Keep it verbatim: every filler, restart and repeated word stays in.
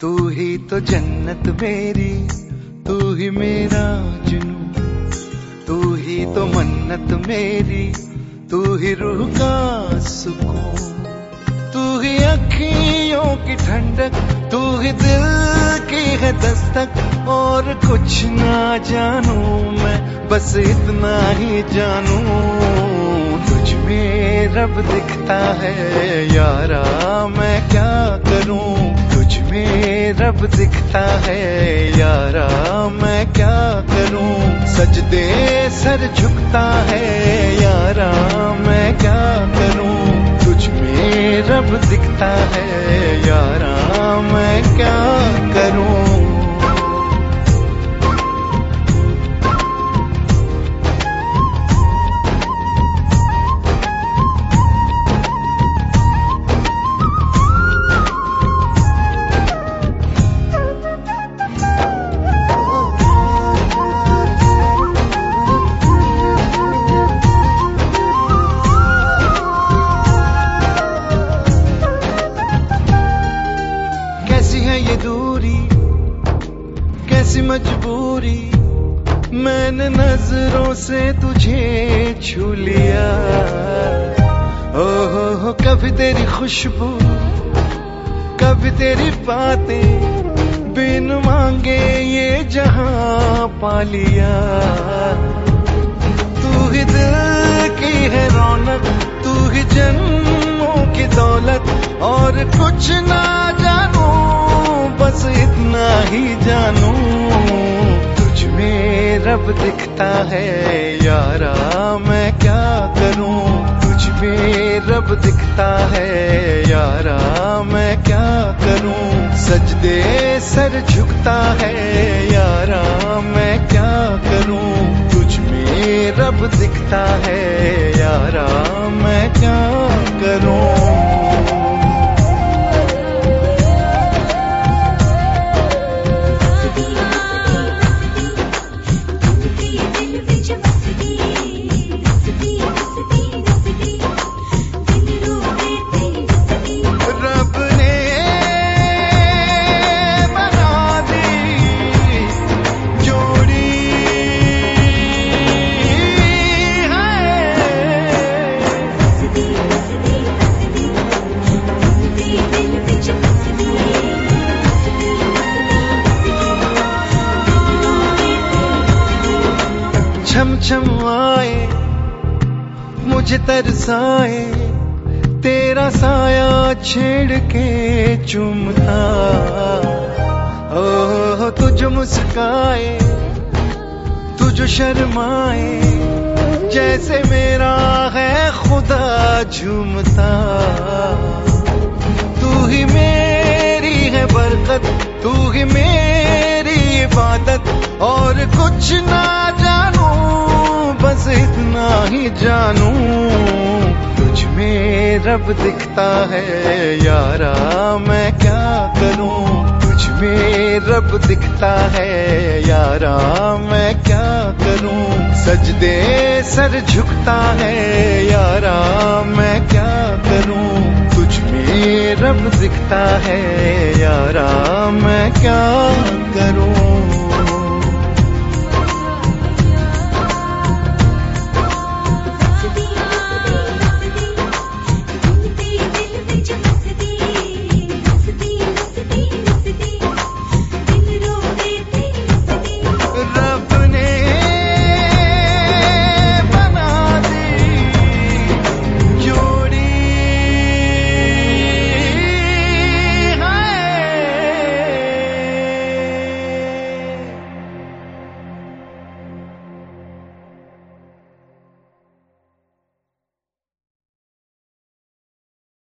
तू ही तो जन्नत मेरी, तू ही मेरा जुनून, तू ही तो मन्नत मेरी, तू ही रूह का सुकून, तू ही अखियों की ठंडक, तू ही दिल की है दस्तक। और कुछ ना जानू मैं, बस इतना ही जानू, तुझ में रब दिखता है यारा, मैं क्या करूं। तुझ में रब दिखता है यारा, मैं क्या करूं। सजदे सर झुकता है यारा, मैं क्या करूं। तुझ में रब दिखता है यारा, मैं क्या करूं। ये दूरी कैसी मजबूरी, मैंने नजरों से तुझे छू लिया। ओ हो हो कभी तेरी खुशबू, कभी तेरी बातें, बिन मांगे ये जहां पा लिया। तू ही दिल की है रौनक, तू ही जन्मों की दौलत। और कुछ ना जानू, बस इतना ही जानू, तुझ में रब दिखता है यारा, मैं क्या करूं। तुझ में रब दिखता है यारा, मैं क्या करूं। सजदे सर झुकता है यारा, मैं क्या करूं। तुझ में रब दिखता है यारा, मैं क्या करूं। छम छम आए मुझे तरसाए, तेरा साया छेड़ के चूमता। ओह तुझ मुस्काए, तुझ शर्माए, जैसे मेरा है खुदा झूमता। तू ही मेरी है बरकत, तू ही मेरी इबादत। और कुछ ना जानू, बस इतना ही जानू, तुझ में रब दिखता है यारा, मैं क्या करूं। तुझ में रब दिखता है यारा, मैं क्या करूं। सजदे सर झुकता है यारा, मैं क्या करूं। तुझ में रब दिखता है यारा, मैं क्या करूं।